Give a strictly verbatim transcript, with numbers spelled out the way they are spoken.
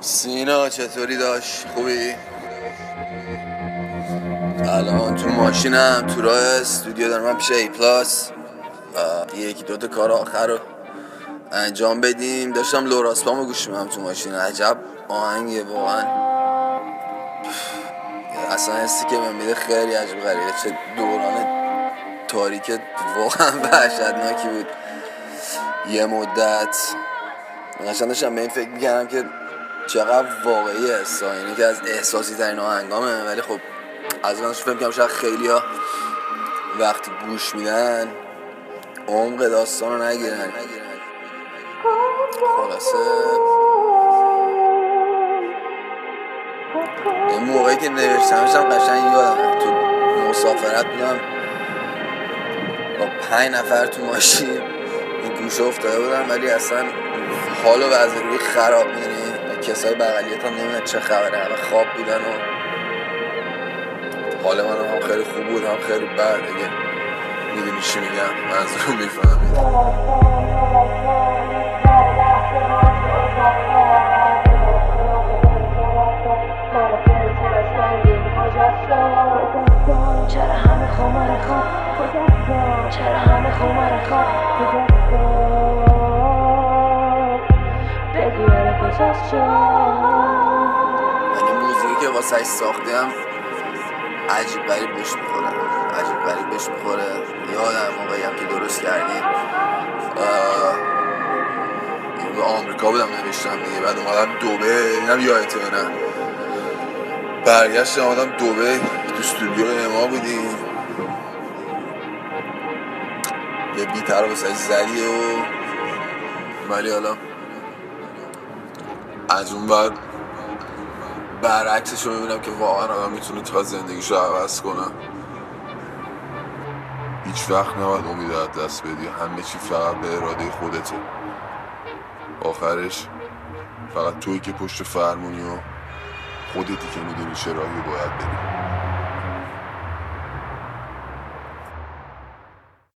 سینا چطوری داشت؟ خوبی؟ الان تو ماشینم تو راه استودیو دارم، من پیش ای پلاس یکی دوتا کار آخر رو انجام بدیم. داشتم لوراسپامو گوش میدم تو ماشین. عجب آهنگیه واقعا، اصلا حسی که من میده خیلی عجب غریبه. چه دوران تاریک واقعا وحشتناکی بود. یه مدت قشنگ داشتم به این فکر میکردم که چقدر واقعی است، اینه که از احساسی ترین آهنگامه، ولی خب از من فکر میکنم شاید خیلی ها وقتی گوش میدن عمق داستان رو نگیرن. خلاصه این موقعی که نوشتمشم قشنگ یادم تو مسافرت بودم با پنج نفر تو ماشین، این گوشه افتاده بودم ولی اصلا حال و وضع روی خراب، میدونی کسای بغلیت هم نمیدونن چه خبره، همه خواب بودن و حال من هم خیلی خوب بود هم خیلی بد. اگه میدونی چی میگم، منظورم میفهمید. چرا همه خمار خواب چرا همه خمار خواب بگو یاره کجاست شد. این موزیکی که واسه ساختم عجیب غریب بهش میخوره، عجیب غریب بهش میخوره. یادم موقعی هم که درست کردیم به آمریکا بودم نوشتم دیگه، بعد اومدم دوبه، اینم یادته نه، برگشتم اومدم دوبه، تو استودیو اما بودیم، یه بیتر رو بسه زدی و ولی حالا از اون بعد برعکسش رو میبینم که واقعا آدم میتونه تا زندگیش رو عوض کنه. هیچ وقت نباید امید از دست بدی، همه چی فقط به اراده خودته، آخرش فقط تویی که پشت فرمونی و خودتی که میدونی چه راهی باید بری.